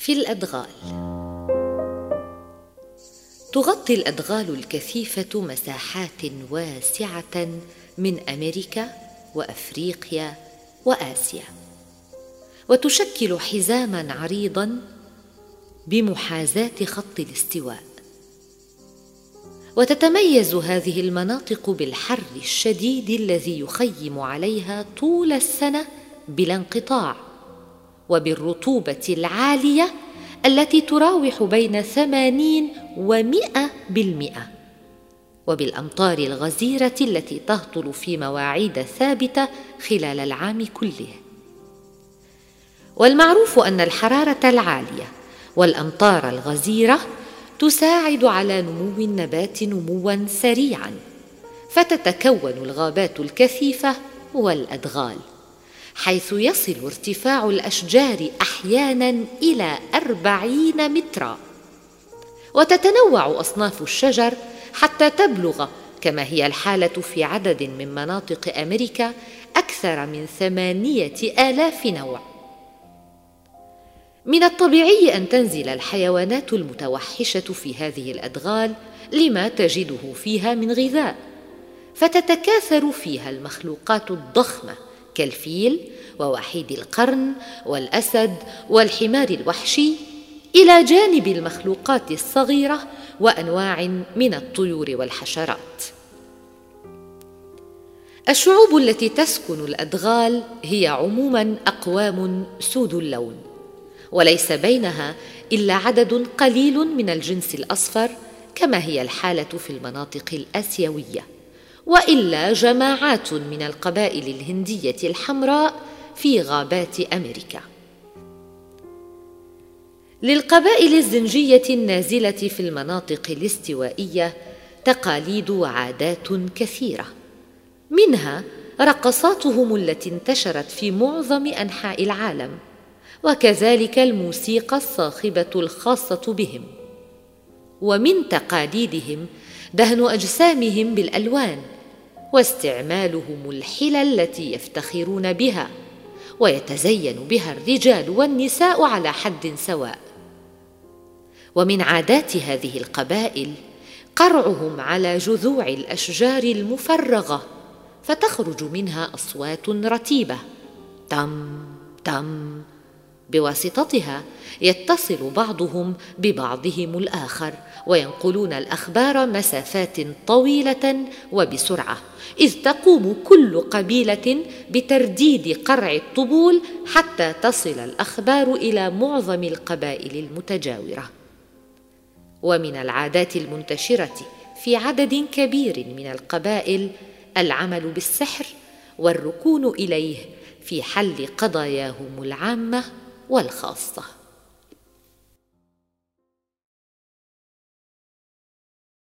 في الأدغال. تغطي الأدغال الكثيفة مساحات واسعة من أمريكا وأفريقيا وآسيا، وتشكل حزاماً عريضاً بمحاذاة خط الاستواء. وتتميز هذه المناطق بالحر الشديد الذي يخيم عليها طول السنة بلا انقطاع، وبالرطوبة العالية التي تراوح بين 80 و100%، وبالأمطار الغزيرة التي تهطل في مواعيد ثابتة خلال العام كله. والمعروف أن الحرارة العالية والأمطار الغزيرة تساعد على نمو النبات نمواً سريعاً، فتتكون الغابات الكثيفة والأدغال، حيث يصل ارتفاع الأشجار أحياناً إلى 40 متراً. وتتنوع أصناف الشجر حتى تبلغ، كما هي الحالة في عدد من مناطق أمريكا، أكثر من 8,000 نوع. من الطبيعي أن تنزل الحيوانات المتوحشة في هذه الأدغال لما تجده فيها من غذاء، فتتكاثر فيها المخلوقات الضخمة كالفيل ووحيد القرن والأسد والحمار الوحشي، إلى جانب المخلوقات الصغيرة وأنواع من الطيور والحشرات. الشعوب التي تسكن الأدغال هي عموماً أقوام سود اللون، وليس بينها إلا عدد قليل من الجنس الأصفر، كما هي الحالة في المناطق الآسيوية، وإلا جماعات من القبائل الهندية الحمراء في غابات أمريكا. للقبائل الزنجية النازلة في المناطق الاستوائية تقاليد وعادات كثيرة، منها رقصاتهم التي انتشرت في معظم أنحاء العالم، وكذلك الموسيقى الصاخبة الخاصة بهم. ومن تقاليدهم دهن أجسامهم بالألوان، واستعمالهم الحلل التي يفتخرون بها، ويتزين بها الرجال والنساء على حد سواء. ومن عادات هذه القبائل قرعهم على جذوع الأشجار المفرغة، فتخرج منها أصوات رتيبة تم تم، بواسطتها يتصل بعضهم ببعضهم الآخر، وينقلون الأخبار مسافات طويلة وبسرعة، إذ تقوم كل قبيلة بترديد قرع الطبول حتى تصل الأخبار إلى معظم القبائل المتجاورة. ومن العادات المنتشرة في عدد كبير من القبائل العمل بالسحر والركون إليه في حل قضاياهم العامة والخاصة.